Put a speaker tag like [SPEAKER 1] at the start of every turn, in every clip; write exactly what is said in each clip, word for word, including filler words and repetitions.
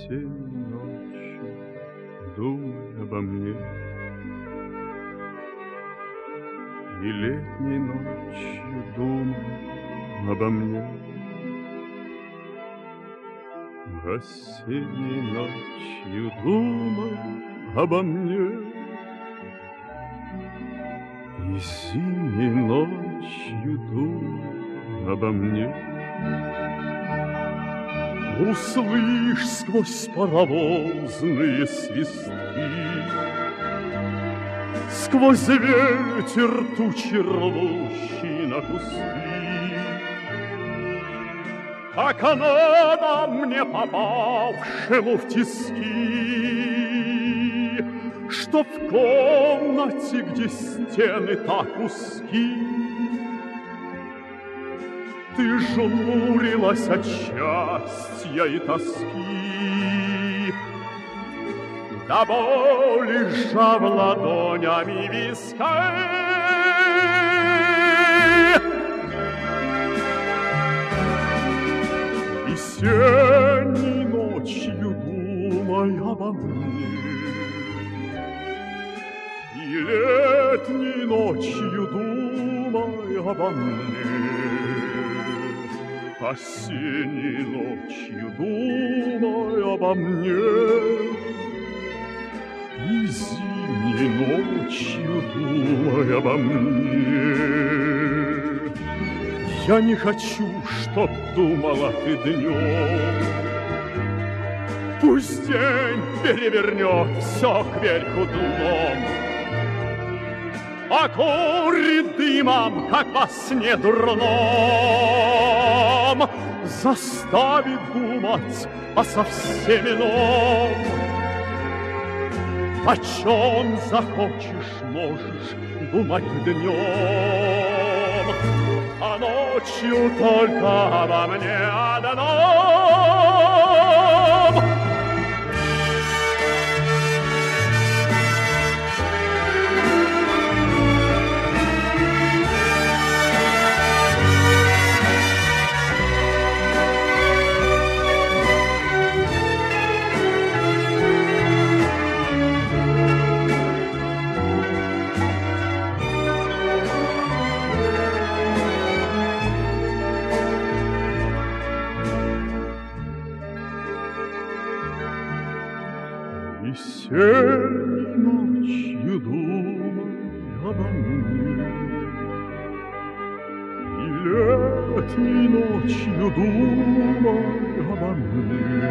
[SPEAKER 1] Осенней ночью думай обо мне, и летней ночью думай обо мне. Осенней ночью думай обо мне, и зимней ночью думай обо мне. Услышь сквозь паровозные свистки, сквозь ветер тучи рвущий на куски, как надо мне, попавшему в тиски, что в комнате, где стены так узки, ты жмурилась от счастья и тоски, до боли сжав ладонями виска. Весенней ночью думай обо мне, и летней ночью думай обо мне. Осенней ночью думай обо мне, и зимней ночью думай обо мне. Я не хочу, чтоб думала ты днем, пусть день перевернет все кверху дном, окурит дымом, как во сне дурном, заставит думать о совсем ином. О чем захочешь, можешь думать днем, а ночью только обо мне одном. Весенней ночью думай обо мне, и летней ночью думай обо мне.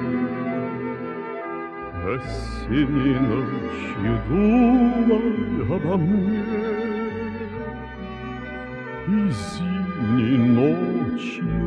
[SPEAKER 1] Осенней ночью думай обо мне, и зимней ночью